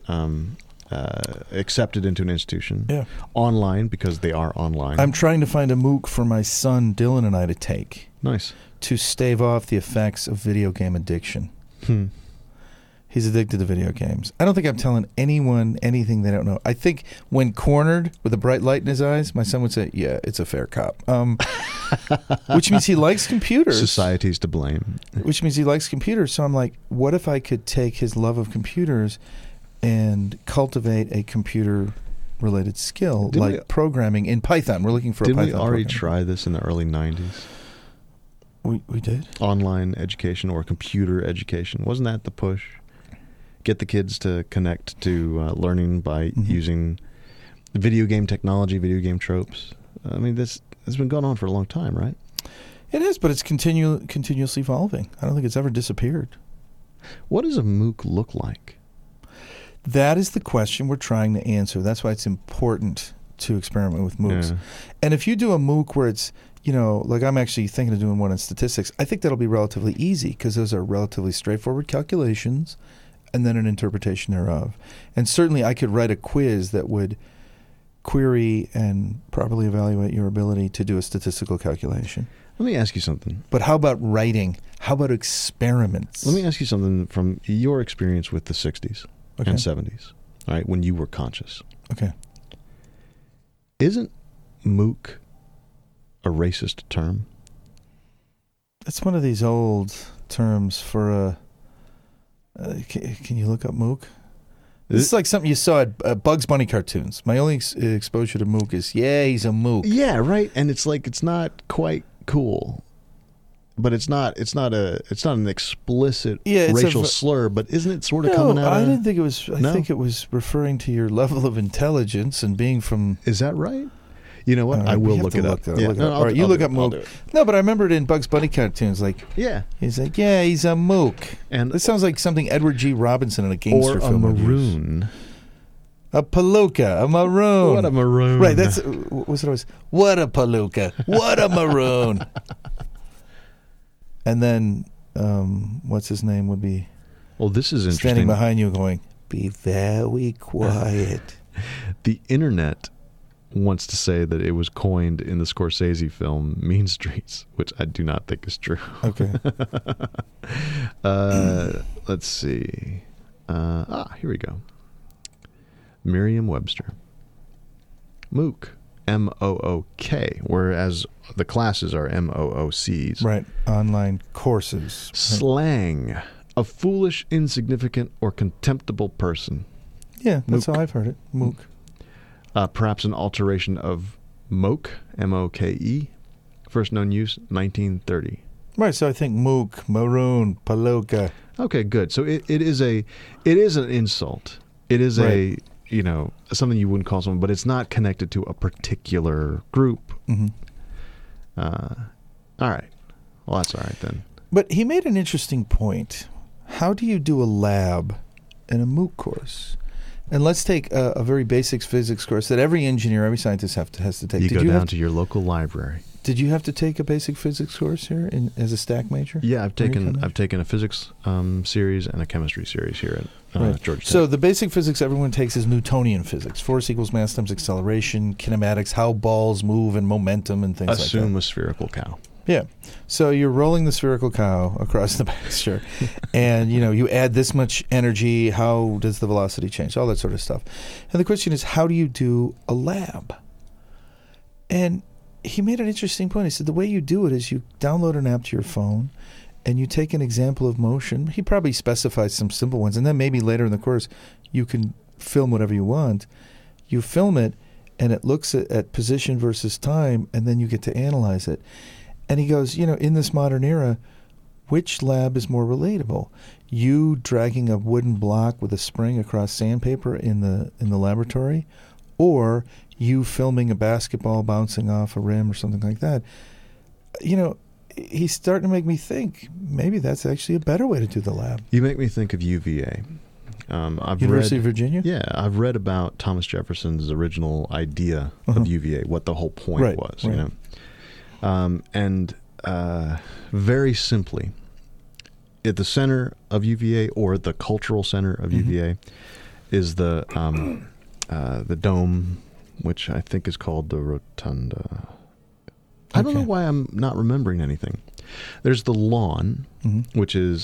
accepted into an institution. Yeah. Online, because they are online. I'm trying to find a MOOC for my son Dylan and I to take. Nice. To stave off the effects of video game addiction. He's addicted to video games. I don't think I'm telling anyone anything they don't know. I think when cornered with a bright light in his eyes, my son would say, yeah, it's a fair cop. Which means he likes computers. Society's to blame. Which means he likes computers. So I'm like, what if I could take his love of computers and cultivate a computer-related skill, programming in Python? We're looking for a Python Didn't we already program. try this in the early 90s? We did? Online education or computer education. Wasn't that the push? Get the kids to connect to learning by using video game technology, video game tropes. I mean, this has been going on for a long time, right? It is, but it's continuously evolving. I don't think it's ever disappeared. What does a MOOC look like? That is the question we're trying to answer. That's why it's important to experiment with MOOCs. Yeah. And if you do a MOOC where it's, like I'm actually thinking of doing one on statistics, I think that'll be relatively easy because those are relatively straightforward calculations and then an interpretation thereof. And certainly I could write a quiz that would query and properly evaluate your ability to do a statistical calculation. Let me ask you something. But how about writing? How about experiments? Let me ask you something from your experience with the 60s and 70s, all right, when you were conscious. Okay. Isn't MOOC a racist term? That's one of these old terms for a... can you look up MOOC? This is like something you saw at Bugs Bunny cartoons. My only exposure to MOOC is, he's a MOOC. Yeah, right. And it's like it's not quite cool, but it's not an explicit racial slur. But isn't it sort of coming out? I didn't think it was. I think it was referring to your level of intelligence and being from. Is that right? You know what? Right, I will look it up. All right, you look up MOOC. No, but I remember it in Bugs Bunny cartoons. Like, he's like, he's a MOOC. And this sounds like something Edward G. Robinson in a gangster film. Or a maroon. A palooka, a maroon. What a maroon. Right, that's what's it always. What a palooka. What a maroon. And then, what's his name would be? Well, this is interesting. Standing behind you going, be very quiet. The internet wants to say that it was coined in the Scorsese film Mean Streets, which I do not think is true. Okay. Let's see. Here we go. Merriam-Webster. MOOC. M-O-O-K, whereas the classes are M-O-O-Cs. Right. Online courses. Slang. A foolish, insignificant, or contemptible person. Yeah, that's MOOC. how I've heard it. MOOC. Perhaps an alteration of moke, M-O-K-E. First known use, 1930. Right, so I think MOOC, maroon, palooka. Okay, good. So it is an insult. It is something you wouldn't call someone, but it's not connected to a particular group. Mm-hmm. All right. Well, that's all right then. But he made an interesting point. How do you do a lab in a MOOC course? And let's take a very basic physics course that every engineer, every scientist has to take. You go down to your local library. Did you have to take a basic physics course here as a stack major? Yeah, I've taken a physics series and a chemistry series here at Georgia Tech. So the basic physics everyone takes is Newtonian physics. Force equals mass times acceleration, kinematics, how balls move and momentum and things like that. Assume a spherical cow. Yeah. So you're rolling the spherical cow across the pasture and, you add this much energy. How does the velocity change? All that sort of stuff. And the question is, how do you do a lab? And he made an interesting point. He said the way you do it is you download an app to your phone and you take an example of motion. He probably specifies some simple ones. And then maybe later in the course, you can film whatever you want. You film it and it looks at position versus time, and then you get to analyze it. And he goes, in this modern era, which lab is more relatable? You dragging a wooden block with a spring across sandpaper in the laboratory, or you filming a basketball bouncing off a rim or something like that? He's starting to make me think maybe that's actually a better way to do the lab. You make me think of UVA. I've University read, of Virginia? Yeah, I've read about Thomas Jefferson's original idea of UVA, what the whole point was, you know. And very simply, at the center of UVA, or the cultural center of UVA, is the dome, which I think is called the Rotunda. I don't know why I'm not remembering anything. There's the lawn, which is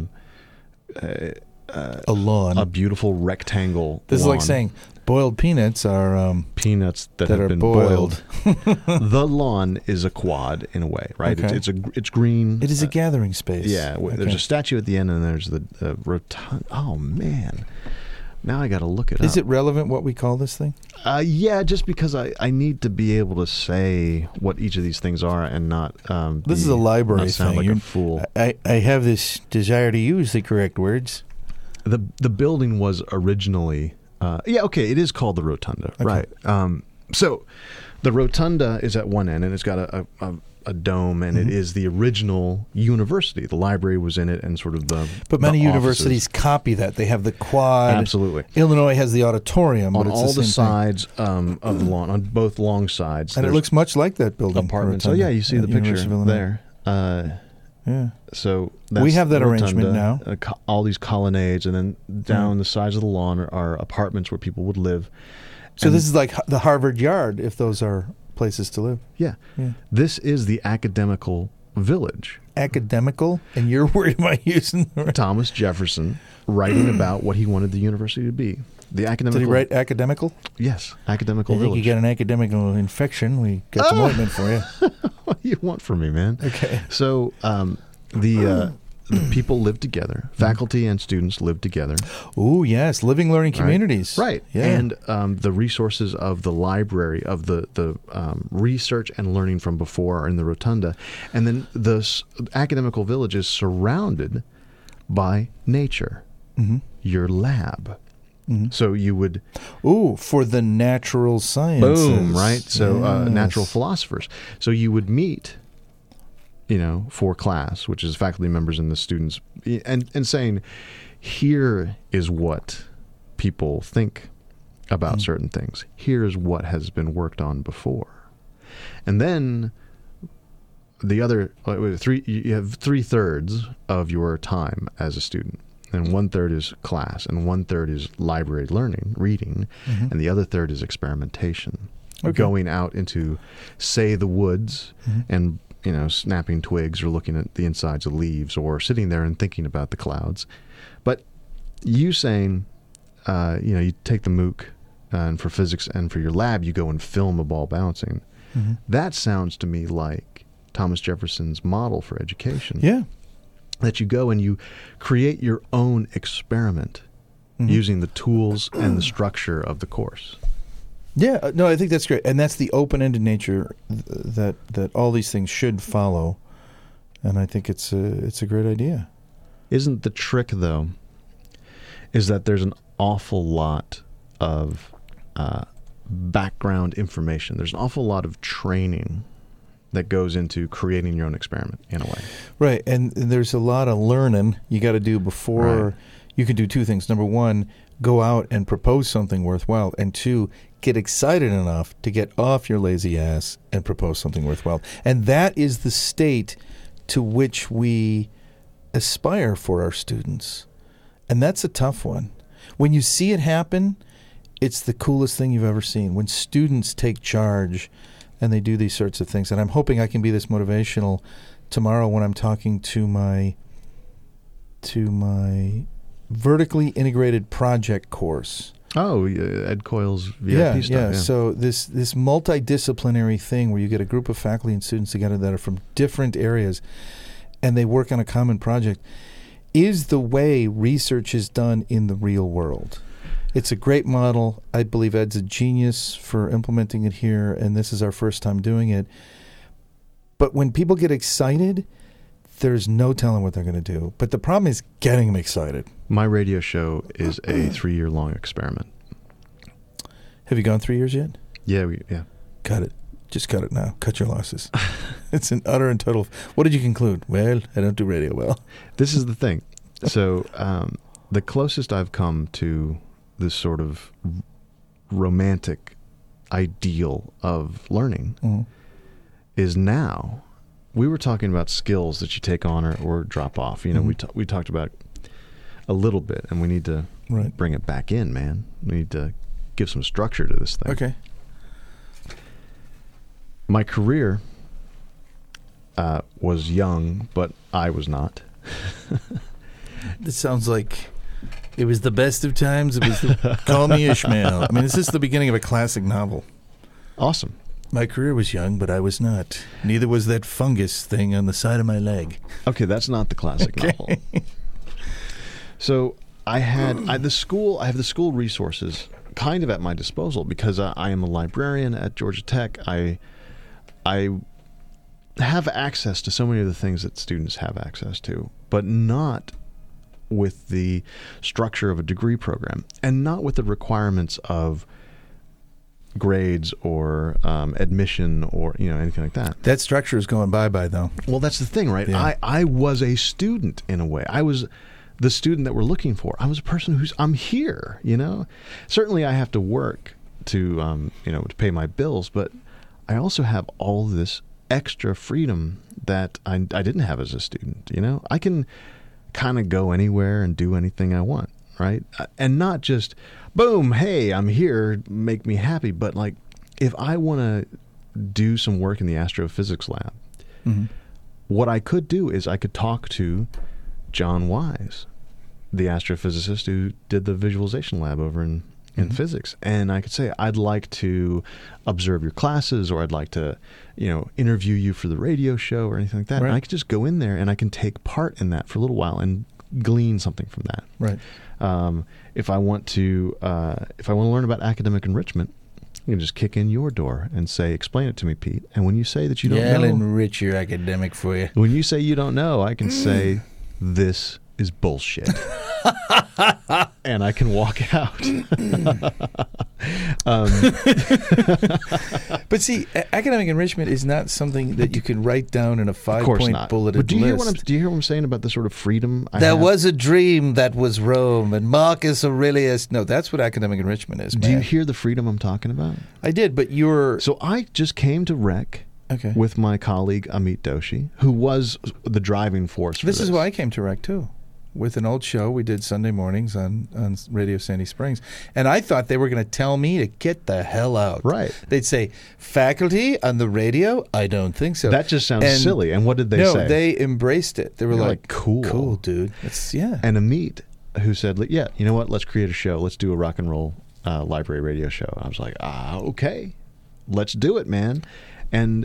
a lawn, a beautiful rectangle. This lawn. is like saying boiled peanuts are peanuts that have been boiled. The lawn is a quad in a way, right? Okay. It's green. It is a gathering space. Yeah, there's a statue at the end, and there's the rotunda. Oh man, now I got to look it up. Is it relevant what we call this thing? Yeah, just because I need to be able to say what each of these things are and not. This is a library not sound thing. like a fool. I have this desire to use the correct words. The building was originally. It is called the Rotunda, right? So the Rotunda is at one end, and it's got a dome, and it is the original university. The library was in it, and sort of the. But many the universities copy that. They have the quad. Absolutely. Illinois has the auditorium, on but it's all the same sides of the lawn, on both long sides, and it looks much like that building. Apartments. So you see the picture there. Yeah. So that's we have that arrangement now. All these colonnades, and then down the sides of the lawn are apartments where people would live. So this is like the Harvard Yard, if those are places to live. Yeah. This is the academical village. Academical? And your word am I using? Thomas Jefferson writing about what he wanted the university to be. The academical. Did he write academical? Yes, academical I think village. you get an academical infection. We got some ointment for you. What do you want from me, man? Okay. So the people live together. Faculty and students live together. Oh, yes. Living, learning communities. Right. Yeah. And the resources of the library, of the research and learning from before are in the Rotunda. And then the academical village is surrounded by nature, your lab. So you would... Ooh, for the natural sciences. Boom, right? So natural philosophers. So you would meet... for class, which is faculty members and the students, and saying, here is what people think about certain things. Here's what has been worked on before. And then the other you have 3/3 of your time as a student. And 1/3 is class, and 1/3 is library learning, reading, and the other third is experimentation. Okay. Going out into, say, the woods and snapping twigs or looking at the insides of leaves or sitting there and thinking about the clouds. But you saying, you take the MOOC and for physics and for your lab, you go and film a ball bouncing. That sounds to me like Thomas Jefferson's model for education. Yeah. That you go and you create your own experiment using the tools and the structure of the course. Yeah, no, I think that's great, and that's the open-ended nature that all these things should follow, and I think it's a great idea. Isn't the trick though? Is that there's an awful lot of background information. There's an awful lot of training that goes into creating your own experiment in a way. Right, and there's a lot of learning you got to do before you can do two things. Number one, go out and propose something worthwhile, and two, get excited enough to get off your lazy ass and propose something worthwhile. And that is the state to which we aspire for our students. And that's a tough one. When you see it happen, it's the coolest thing you've ever seen. When students take charge and they do these sorts of things. And I'm hoping I can be this motivational tomorrow when I'm talking to my vertically integrated project course. Oh, Ed Coyle's VIP stuff. Yeah. So this multidisciplinary thing where you get a group of faculty and students together that are from different areas and they work on a common project is the way research is done in the real world. It's a great model. I believe Ed's a genius for implementing it here, and this is our first time doing it. But when people get excited, there's no telling what they're going to do. But the problem is getting them excited. My radio show is a 3-year-long experiment. Have you gone 3 years yet? Yeah. Cut it. Just cut it now. Cut your losses. It's an utter and total... What did you conclude? Well, I don't do radio well. This is the thing. So the closest I've come to this sort of romantic ideal of learning is now. We were talking about skills that you take on or drop off. You know, we talked about a little bit, and we need to bring it back in, man. We need to give some structure to this thing. Okay. My career was young, but I was not. This sounds like it was the best of times. It was Call Me Ishmael. I mean, is this the beginning of a classic novel? Awesome. My career was young, but I was not. Neither was that fungus thing on the side of my leg. Okay, that's not the classic novel. So I have the school resources kind of at my disposal because I am a librarian at Georgia Tech. I have access to so many of the things that students have access to, but not with the structure of a degree program and not with the requirements of grades or admission or anything like that. That structure is going bye-bye, though. Well, that's the thing, right? Yeah. I was a student in a way. I was the student that we're looking for. I was a person I'm here, Certainly I have to work to to pay my bills, but I also have all this extra freedom that I didn't have as a student, I can kind of go anywhere and do anything I want, right? And not just boom, hey, I'm here, make me happy. But like, if I want to do some work in the astrophysics lab, what I could do is I could talk to John Wise, the astrophysicist who did the visualization lab over in physics. And I could say, I'd like to observe your classes, or I'd like to, interview you for the radio show or anything like that. Right. And I could just go in there and I can take part in that for a little while and glean something from that. Right. If I want to learn about academic enrichment, you can just kick in your door and say, "Explain it to me, Pete." And when you say that you don't know, I'll enrich your academic for you. When you say you don't know, I can say, "This is bullshit," and I can walk out. But see, academic enrichment is not something that you can write down in a 5-point bulleted but do you list. hear what I'm saying about the sort of freedom I There have? was a dream that was Rome, and Marcus Aurelius. No, that's what academic enrichment is, man. Do you hear the freedom I'm talking about? I did, but you're... So I just came to REC with my colleague Amit Doshi, who was the driving force for this. This is why I came to REC, too. With an old show we did Sunday mornings on Radio Sandy Springs. And I thought they were going to tell me to get the hell out. Right. They'd say, faculty on the radio? I don't think so. That just sounds silly. And what did they say? No, they embraced it. They were like, cool. Cool, dude. And Amit, who said, yeah, you know what? Let's create a show. Let's do a rock and roll library radio show. I was like, okay. Let's do it, man. And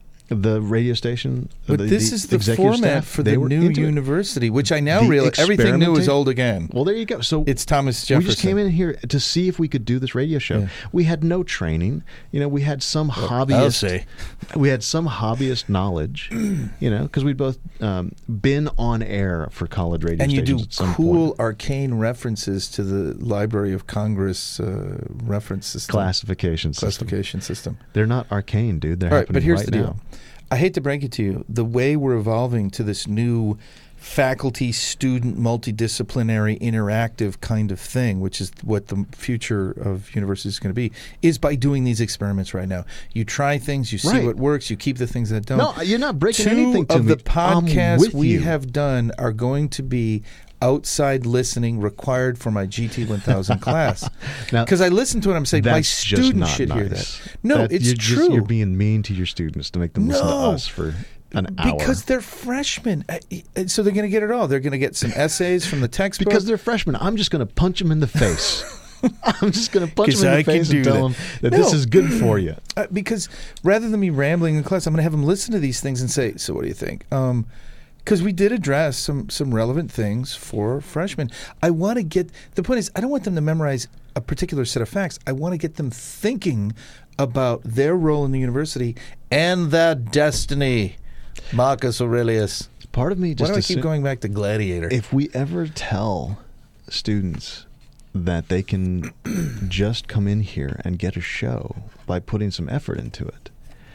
the radio station, but this is the format staff, for the new university, which I now realize everything new is old again. Well, there you go. So it's Thomas Jefferson. We just came in here to see if we could do this radio show. Yeah. We had no training. We had some hobbyist. We had some hobbyist knowledge. Because we'd both been on air for college radio stations. And you do cool, arcane references to the Library of Congress reference system, classification system. They're not arcane, dude. They're happening but here's right the deal. now. I hate to break it to you, the way we're evolving to this new faculty-student multidisciplinary interactive kind of thing, which is what the future of universities is going to be, is by doing these experiments right now. You try things, you see what works, you keep the things that don't. No, you're not breaking anything to me. 2 of the podcasts we have done are going to be outside listening required for my GT1000 class. Because I listen to it, I'm saying, my students should hear that. No, it's true. You're being mean to your students to make them listen to us for an hour. Because they're freshmen. So they're going to get it all. They're going to get some essays from the textbook. Because they're freshmen. I'm just going to punch them in the face. I'm just going to punch them in the face and tell them that this is good for you. Because rather than me rambling in class, I'm going to have them listen to these things and say, so what do you think? Because we did address some relevant things for freshmen. I want to get – the point is I don't want them to memorize a particular set of facts. I want to get them thinking about their role in the university and their destiny. Marcus Aurelius. Part of me just – Why do I keep going back to Gladiator? If we ever tell students that they can just come in here and get a show by putting some effort into it,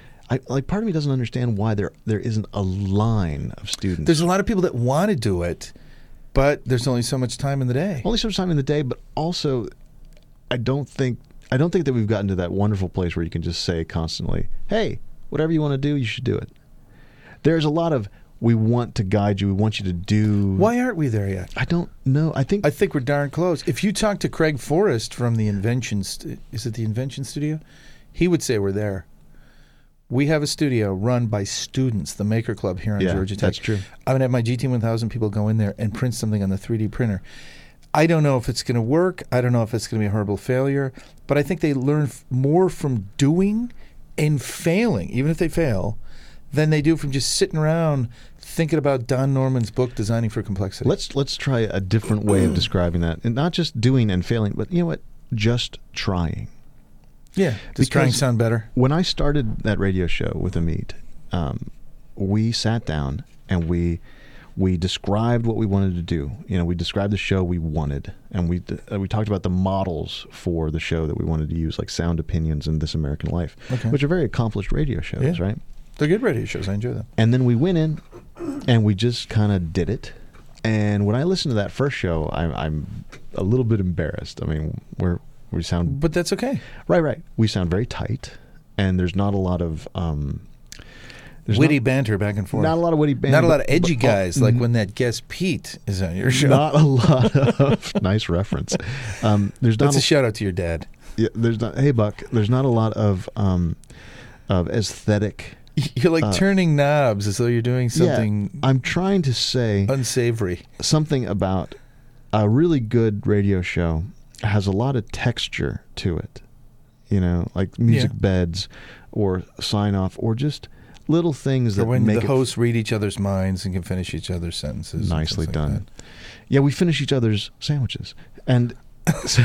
part of me doesn't understand why there isn't a line of students. There's a lot of people that want to do it, But there's only so much time in the day. Only some time in the day, but also I don't think that we've gotten to that wonderful place where you can just say constantly, hey, whatever you want to do, you should do it. There's a lot of, we want to guide you, we want you to do. Why aren't we there yet? I don't know. I think we're darn close. If you talk to Craig Forrest from the Invention, is it the Invention Studio? He would say we're there. We have a studio run by students, the Maker Club here on Georgia Tech. That's true. I'm going to have my GT1000 people go in there and print something on the 3D printer. I don't know if it's going to work. I don't know if it's going to be a horrible failure. But I think they learn more from doing and failing, even if they fail, than they do from just sitting around thinking about Don Norman's book, Designing for Complexity. Let's try a different way of describing that. And not just doing and failing, but you know what? Just trying. Yeah. Does trying sound better? When I started that radio show with Amit, we sat down and we described what we wanted to do. You know, we described the show we wanted, and we talked about the models for the show that we wanted to use, like Sound Opinions and This American Life, which are very accomplished radio shows, right? They're good radio shows. I enjoy them. And then we went in, and we just kind of did it. And when I listened to that first show, I'm a little bit embarrassed. I mean, we sound... But that's okay. Right. We sound very tight, and there's not a lot of... witty banter back and forth. Not a lot of witty banter. Not a lot of edgy guys, like when that guest Pete is on your show. Not a lot of... Nice reference. That's a shout-out to your dad. Yeah, hey, Buck, there's not a lot of aesthetic... You're like turning knobs as though you're doing something... Yeah, I'm trying to say... unsavory. Something about a really good radio show has a lot of texture to it. You know, like music beds or sign-off or just little things that when make the hosts read each other's minds and can finish each other's sentences. Nicely done. Like yeah, we finish each other's sandwiches. And so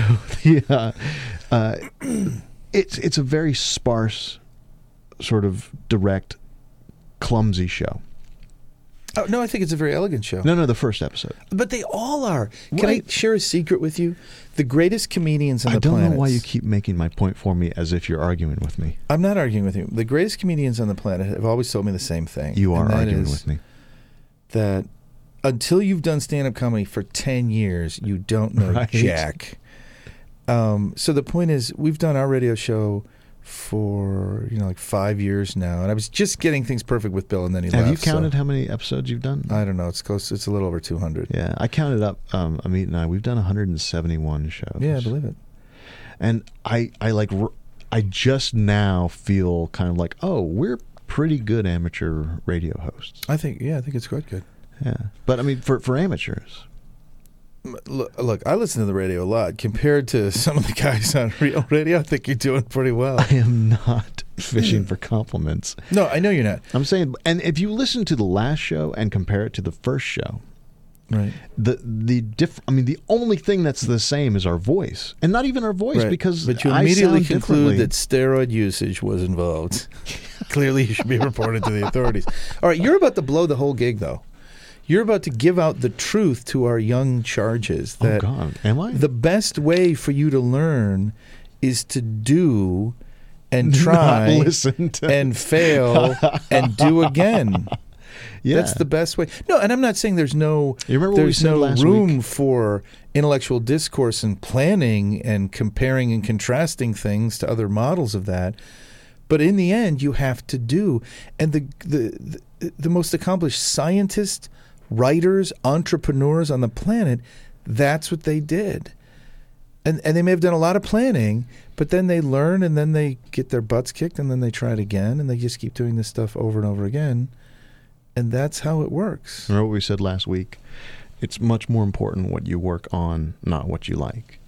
it's a very sparse, sort of direct, clumsy show. Oh, no, I think it's a very elegant show. No, the first episode. But they all are. Can I share a secret with you? The greatest comedians on the planet. I don't know why you keep making my point for me as if you're arguing with me. I'm not arguing with you. The greatest comedians on the planet have always told me the same thing. You are arguing with me. That until you've done stand-up comedy for 10 years, you don't know jack. So the point is, we've done our radio show for like 5 years now, and I was just getting things perfect with Bill, and then he left. Have you counted how many episodes you've done? I don't know. It's close. It's a little over 200. Yeah, I counted up. Amit and I, we've done 171 shows. Yeah, I believe it. And I just now feel kind of like, oh, we're pretty good amateur radio hosts. I think it's quite good. Yeah, but I mean, for amateurs. Look, I listen to the radio a lot. Compared to some of the guys on real radio, I think you're doing pretty well. I am not fishing for compliments. No, I know you're not. I'm saying, and if you listen to the last show and compare it to the first show, right? The only thing that's the same is our voice, and not even our voice, because but you immediately conclude that steroid usage was involved. Clearly, you should be reported to the authorities. All right, you're about to blow the whole gig, though. You're about to give out the truth to our young charges. That oh, God. Am I? The best way for you to learn is to do and try and fail and do again. Yeah. That's the best way. No, and I'm not saying there's no room for intellectual discourse and planning and comparing and contrasting things to other models of that. But in the end, you have to do. And the most accomplished scientists, writers, entrepreneurs on the planet, that's what they did. And they may have done a lot of planning, but then they learn and then they get their butts kicked and then they try it again and they just keep doing this stuff over and over again. And that's how it works. Remember what we said last week? It's much more important what you work on, not what you like.